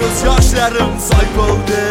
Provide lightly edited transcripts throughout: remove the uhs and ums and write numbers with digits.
göz yaşlarım say bo'ldi.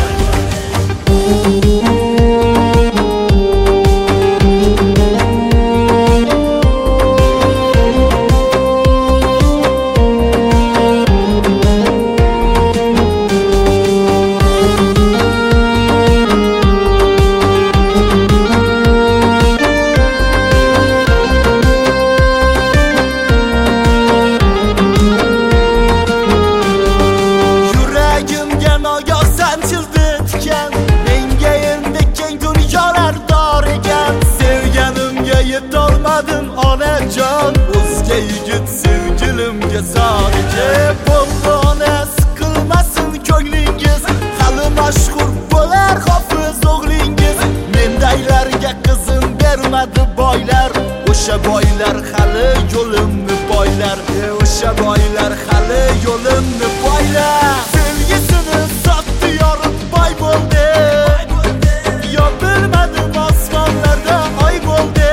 Yetolmadım onajon, o'zga yigit sevgilimga sadece bo'ldi ona, sıkılmasın ko'nglingiz, hali mashhur bo'lar hofiz o'g'lingiz. Mendaylarga qizim bermadi boylar, o'sha boylar hali yo'limni boylar, o'sha boylar hali yo'limni boylar. Sevgisini sotdi yorib boy bo'ldi, yo bilmadim osmonlarda oy bo'ldi.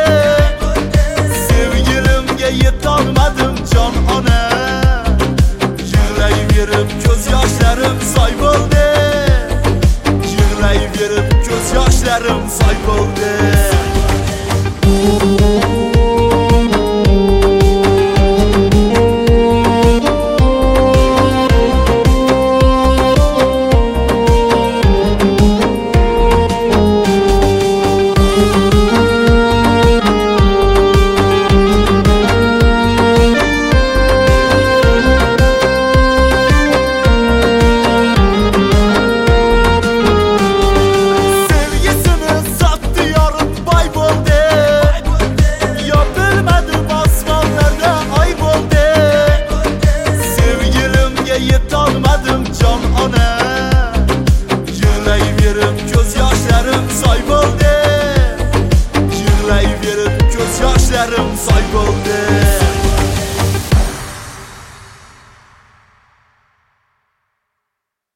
Yetolmadim jon ona, yig'layverib ko'z yoshlarim soy bo'ldi, yig'layverib ko'z yoshlarim soy bo'ldi. Yetolmadim jon ona, yig'layverib ko'z yoshlarim soy bo'ldi, yig'layverib ko'z yoshlarim soy bo'ldi.